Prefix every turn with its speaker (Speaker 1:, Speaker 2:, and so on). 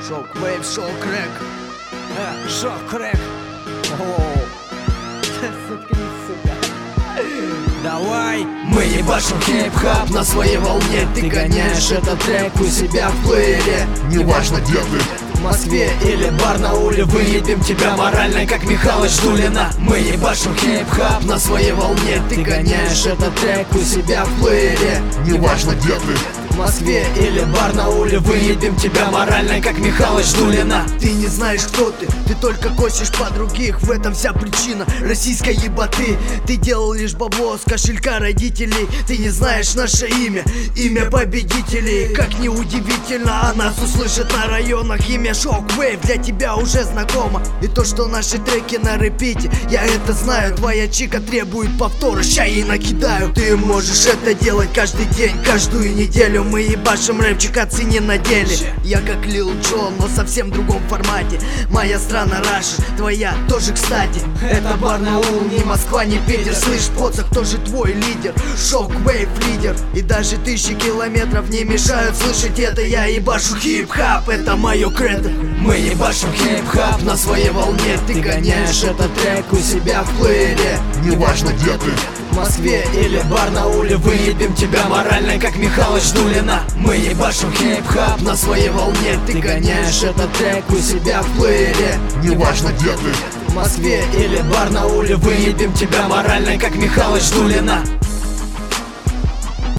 Speaker 1: Шок-вейв, шок-рэк. Шок-рэк. Оу. Заткнись, сука. Давай.
Speaker 2: Мы ебашим хип-хап на своей волне. Ты гоняешь этот трек у себя в плеере.
Speaker 3: Неважно, где ты,
Speaker 2: В Москве или Барнауле, выебем тебя морально, как Михалыч Дулина. Мы ебашим хип-хап на своей волне. Ты гоняешь этот трек у себя в плеере.
Speaker 3: неважно, где ты,
Speaker 2: В Москве или Барнауле, выебем тебя морально, как Михалыч Дулина.
Speaker 1: Ты не знаешь, кто ты только косишь по других. В этом вся причина российской еботы. Ты делал лишь бабло с кошелька родителей. Ты не знаешь наше имя, имя победителей. Как ни удивительно, о нас услышат на районах. Имя Шок-вейв для тебя уже знакомо. И то, что наши треки на репите, я это знаю. Твоя чика требует повтора, ща ей накидаю. Ты можешь это делать каждый день, каждую неделю. Мы ебашим рэпчик, оцени на деле. Я как Лил Джон, но совсем в другом формате. Моя страна Раша, твоя тоже кстати. Это Барнаул, не Москва, не Питер. Слышь, поцак, кто же твой лидер? Шок-вейв лидер. И даже тысячи километров не мешают слышать это. Я ебашу хип-хап, это мое кредо.
Speaker 2: Мы ебашим хип-хап на своей волне. Ты гоняешь этот трек у себя в плеере.
Speaker 3: неважно, где ты,
Speaker 2: В Москве или Барнауле, выебем тебя морально, как Михалыч Дулина. Мы ебашим хип-хап на своей волне. Ты гоняешь этот трек у себя в плеере.
Speaker 3: неважно, где ты,
Speaker 2: В Москве или Барнауле, выебем тебя морально, как Михалыч Дулина.